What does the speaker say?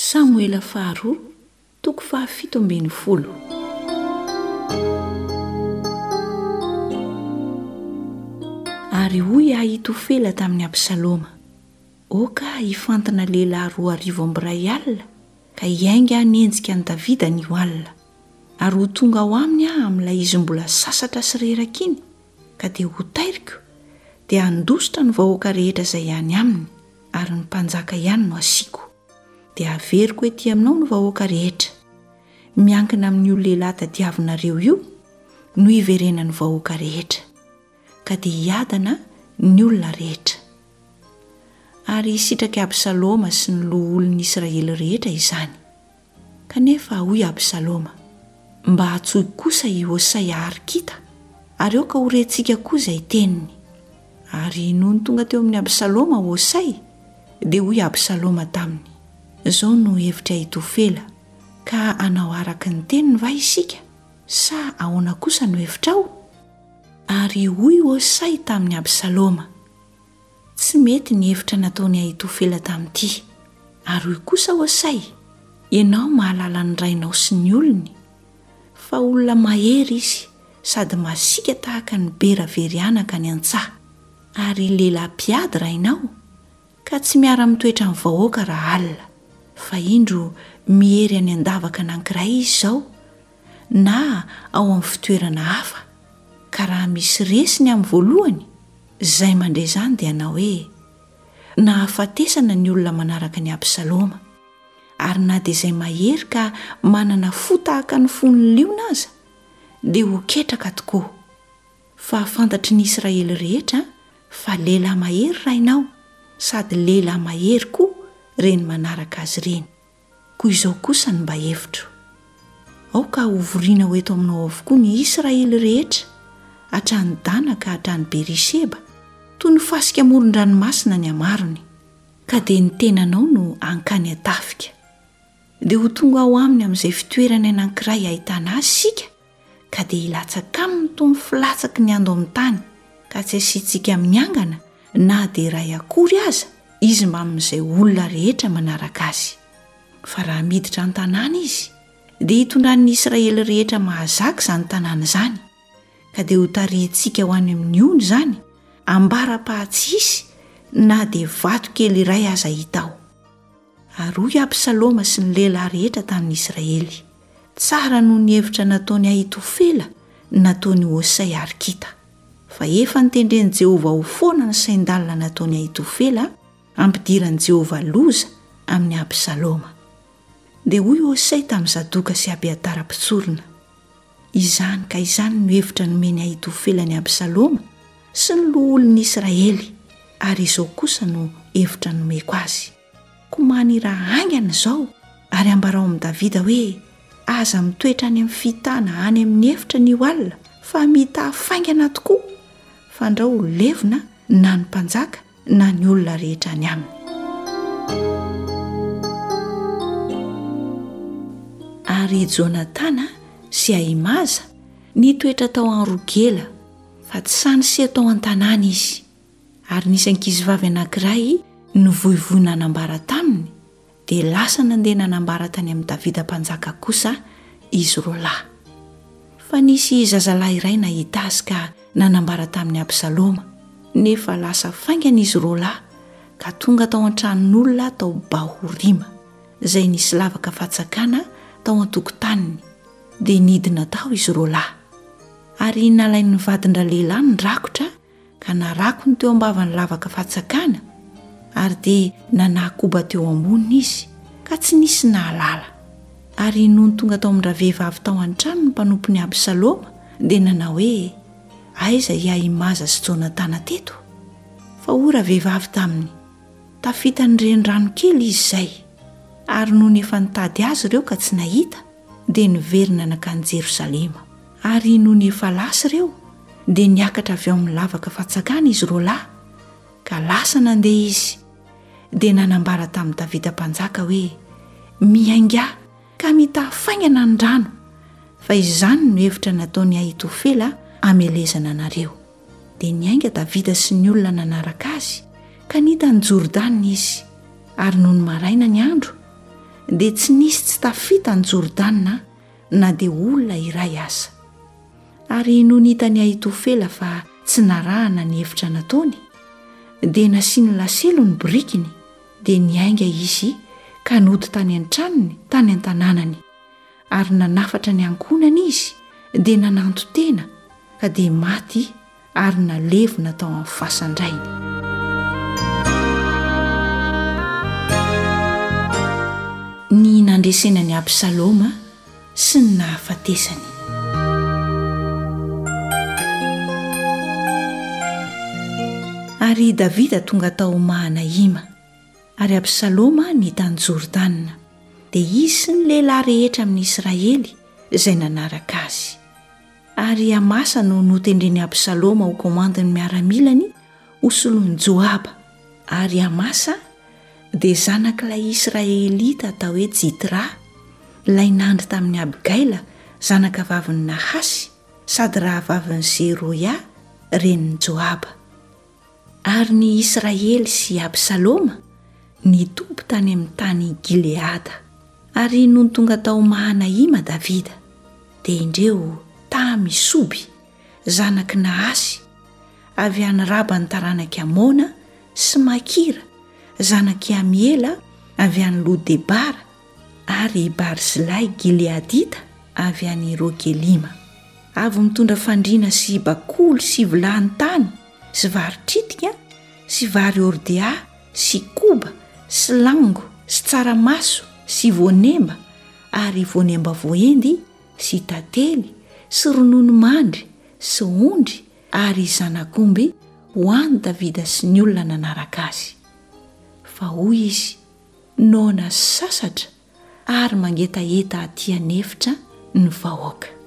Samoela faharoa toko 7:10. Ary hoy Ahitofela tamin'ny Absaloma: oka hifantana lehilahy 2:10 alina ka hiainga nenjika ny Davida ny alina, ary ho tonga ao aminy amin'ilay izy mbola sasatra sy reraka iny, ka dia ho tairiko dia handositra ny vahoaka rehetra izay ihany aminy, ary ny mpanjaka ihany no asiako. Dia averiko ety aminao ny vahoaka rehetra, miankina amin'ny io lehilahy tadiavinareo io no iverenany vahoaka rehetra, ka dia hiadana ny olona rehetra. Ary sitraka Absaloma sy ny loha olon'ny Israely rehetra izany. Kanefa hoy Absaloma: mba hatsoy kosa i Hosay Arkita, ary aoka ho rentsika koa izay teniny. Ary noho ny tonga teo amin'ny Absaloma Hosay, dia hoy Absaloma taminy: izao no hevitra Ahitofela, ka anao araka ny teniny va isika, sa ahoana kosa no hevitrao? Ary hoy Hosay tamin'ny Absaloma: tsy mety ny hevitra nataony Ahitofela tamin'ity. Ary hoy kosa Hosay: ianao mahalala ny rainao sy ny olony, fa olona mahery izy sady masika tahaka ny bera very anaka ny antsaha, ary lehilahy mpiady rainao, ka tsy miara-mitoetra amin'ny vahoaka raha alina, fa indro mihery any an-davaka anankiray izy izao, na ao amin'ny fitoerana hafa. Ka raha misy resiny amin'ny voalohany, izay mandray izany dia anao hoe nahafatesana ny olona manaraka ny Absaloma, ary na dia izay mahery ka manana fo tahaka ny fon'ny liona aza, dia ho ketraka tokoa. Fa fantatry ny Israely rehetra fa lehilahy mahery rainao, sady lehilahy mahery koa reny manaraka azy ireny. Koa izao kosa ny mba hevitro: aoka hovoriana ho eto aminao avokoa ny Israely rehetra, hatrany Dana ka hatrany Beriseba, toy ny fasika amoron-dranomasina ny amarony, ka dia ny tenanao no ankany atafika. Dia ho tonga ao aminy amin'izay fitoerana anankiray ahitana azy sika, ka dia hilatsaka aminy toy ny filatsaky ny ando amin'ny tany, ka tsy asiantsika miangana na dia iray akory aza izy mba amin'izay olona rehetra manaraka azy. Fa raha miditra ny tanàna izy, dia hitondran'ny Israely rehetra mahazaka izany tanàna izany, ka dia ho tarihintsika ho any amin'ny ony izany, ambara-pahatsisy na dia vato kely iray aza hita ao. Ary hoy Absaloma sy ny lehilahy rehetra tamin'ny Israely: tsara noho ny hevitra nataony Ahitofela nataony Hosay Arkita, fa efa nitendren'i Jehovah ho foana ny sain-dalina nataony Ahitofela ampidiran'i Jehovah loza amin'ny Absaloma. Dia hoy Hosay tamin'ny Zadoka sy Abiatara mpitsorona: izany ka izany no hevitra nomeny Ahitofela ny Absaloma sy ny loha olon'ny Israely, ary izao kosa no hevitra nomeko azy. Komany raha aingana izao, ary ambarao amin'ny Davida hoe aza mitoetra any amin'ny fitana any amin'ny efitra ny alina, fa mita faingana tokoa, fandrao ho levona na ny mpanjaka na ny olona rehetra any aminy. Ary Jonatana sy Ahimaza nitoetra tao an-Rogela, fa tsy sanisy tao an-tanàna izy. Ary nisy ankizivavy anankiray novoivoina nanambara taminy, dia lasa nandeha nanambara tany amin'ny Davida mpanjaka kosa izy roalahy. Fa nisy zazalahy iray nahita azy ka nanambara tamin'ny Absaloma, nefa lasa faingana izy roalahy, ka tonga tao an-tranon'olona tao Bahorima, izay nisy lavaka fatsakana tao an-tokotaniny, dia nidina tao izy roalahy. Ary nalain'ny vadin-dralehilahy ny rakotra, ka narako ny teo ambavany lavaka fatsakana, ary dia nanakoba teo amboniny izy, ka tsy nisy nahalala. Ary noho ny tonga tao amin'ny ravehivavy tao an-trano ny mpanompon'ny Absaloma, dia nanao hoe aiza i Ahimaza sy Jonatana teto? Fa hoy ravehivavy taminy: tafita ny renirano kely izy izay. Ary noho ny efa nitady azy ireo ka tsy nahita, dia niverina nakany Jerosalema. Ary noho ny efa lasa ireo, dia niakatra avy ao amin'ny lavaka fatsakana izy roalahy, ka lasa nandeha izy, dia nanambara tamin'ny Davida mpanjaka hoe miainga ka mitafaingana ny rano, fa izany no hevitra nataony Ahitofela amelezana anareo. Dia niainga Davida sy ny olona nanaraka azy, ka nita ny Jordana izy. Ary noho ny maraina ny andro, dia tsy nisy tsy tafita ny Jordana na dia olona iray aza. Ary no nitany Ahitofela fa tsy narahana ny hevitra nataony, dia nasiany laselo ny birikiny, dia niainga izy ka nody tany an-tranony tany an-tanànany, ary nanafatra ny ankonany izy dia nananto tena ka dia maty ary nalevona tao amin'ny fasandrainy. Ny nandresenany Absaloma sy ny nahafatesany. Ary Davida tonga tao Mahanahima, ary Absaloma nitany Jordana, dia izy sy ny lehilahy rehetra amin'ny Israely izay nanaraka azy. Ary Amasa no notendreny Absaloma ho komandiny miaramilany ho soloiny Joaba. Ary Amasa dia zanak'ilay Israelita atao hoe Jitra, ilay nandry tamin'ny Abigaila zanaka vavin'ny Nahasy sady rahavavin'ny Zeroia renin'ny Joaba. Ary ny Israely sy Absaloma nitompy tany amin'ny tany Gileada. Ary no tonga tao Mahanahima Davida, dia indreo Tamisoby zanaky Nahasy avy any Raba ny taranaki Amona sy Makira zanaky Amiela avy any Lodebara, ary Barzilai Gileadita avy any Rogelima. Avy mitondra fandriana sy bakoly sy vilany tany sy vary tritika sy vary ordea sy koba sy lango sy tsaramaso sy voanemba, ary voanemba voendy sy tately sy ronono mandry sy ondry, ary zanak'omby ho any Davida sy ny olona nanaraka azy. Fa hoy izy nona sasatra ary mangetaeta aty anefitra ny vahoaka.